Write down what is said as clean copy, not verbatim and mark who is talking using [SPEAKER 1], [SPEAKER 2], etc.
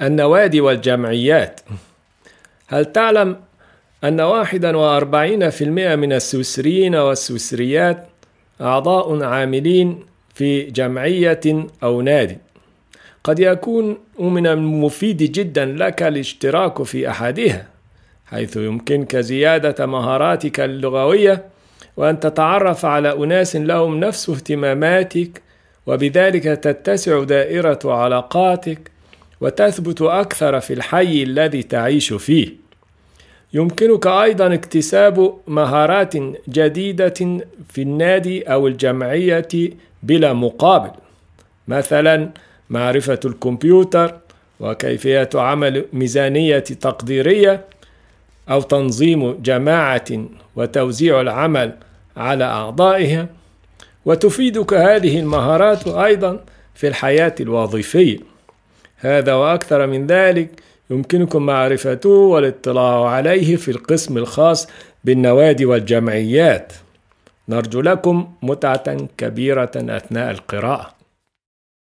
[SPEAKER 1] النوادي والجمعيات. هل تعلم أن 41% من السويسريين والسويسريات أعضاء عاملين في جمعية أو نادي؟ قد يكون من المفيد جدا لك الاشتراك في أحدها، حيث يمكنك زيادة مهاراتك اللغوية وأن تتعرف على أناس لهم نفس اهتماماتك، وبذلك تتسع دائرة علاقاتك وتثبت أكثر في الحي الذي تعيش فيه. يمكنك أيضا اكتساب مهارات جديدة في النادي أو الجمعية بلا مقابل، مثلا معرفة الكمبيوتر وكيفية عمل ميزانية تقديرية أو تنظيم جماعة وتوزيع العمل على أعضائها. وتفيدك هذه المهارات أيضا في الحياة الوظيفية. هذا وأكثر من ذلك يمكنكم معرفته والاطلاع عليه في القسم الخاص بالنوادي والجمعيات. نرجو لكم متعة كبيرة أثناء القراءة.